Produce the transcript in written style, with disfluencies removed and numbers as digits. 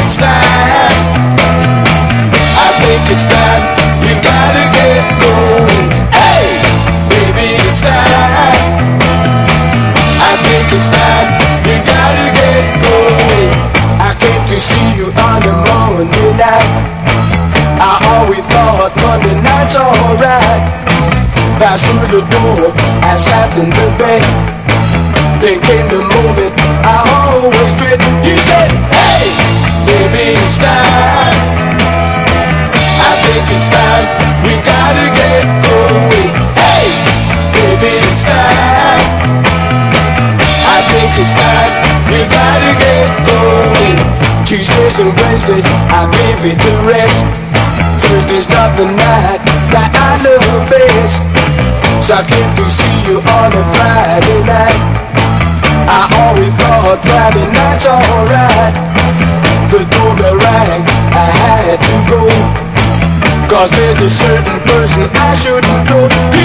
it's time. I think it's time. You gotta get going. Hey, baby, it's time. I think it's time. You gotta get going. I came to see you on the Monday night. I always thought Monday night's alright. Passed through the door, I sat in the bed. Then came the moment I always dread. You said, hey, baby, it's time. I think it's time. We gotta get going. Hey, baby, it's time. I think it's time. We gotta get going. Tuesdays and Wednesdays, I gave it the rest. Thursday's not the night that I love best. So I came to see you on a Friday night. I always thought Friday night's alright. The doorbell rang, I had to go. Cause there's a certain person I shouldn't go.